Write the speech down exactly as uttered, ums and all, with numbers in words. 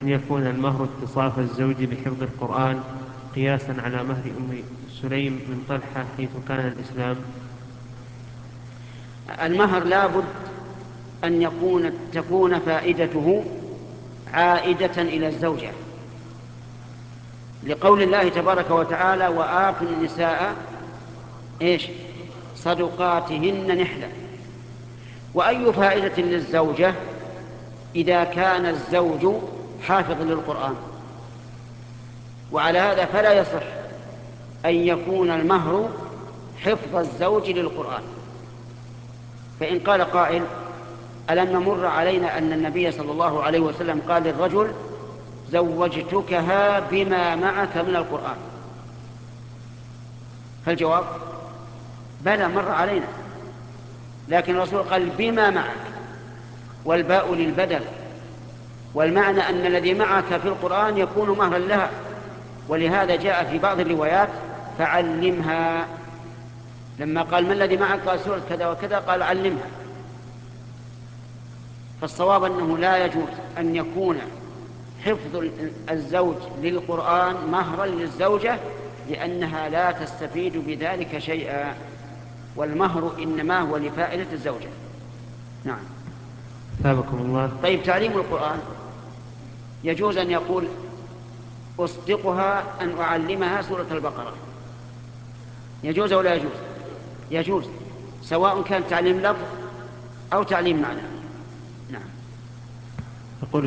أن يكون المهر اتصاف الزوج بحفظ القرآن قياسا على مهر أم سليم من طلحة حيث كان الإسلام؟ المهر لا بد أن يكون تكون فائدته عائدة إلى الزوجة، لقول الله تبارك وتعالى: وآتوا النساء إيش صدقاتهن نحلة. وأي فائدة للزوجة إذا كان الزوج حافظ للقرآن؟ وعلى هذا فلا يصح أن يكون المهر حفظ الزوج للقرآن. فإن قال قائل: ألم نمر علينا أن النبي صلى الله عليه وسلم قال للرجل: زوجتكها بما معك من القرآن؟ فالجواب: بلى، مر علينا، لكن الرسول قال بما معك، والباء للبدل، والمعنى أن الذي معك في القرآن يكون مهرا لها. ولهذا جاء في بعض الروايات: فعلمها. لما قال: ما الذي معك؟ قال: سورة كذا وكذا. قال: علمها. فالصواب أنه لا يجوز أن يكون حفظ الزوج للقرآن مهرا للزوجة، لأنها لا تستفيد بذلك شيئا، والمهر إنما هو لفائدة الزوجة. نعم. ثابكم الله. طيب، تعليم القرآن يجوز أن يقول: أصدقها أن أعلمها سورة البقرة. يجوز أو لا يجوز؟ يجوز، سواء كان تعليم لفظ أو تعليم معنى. نعم. يقول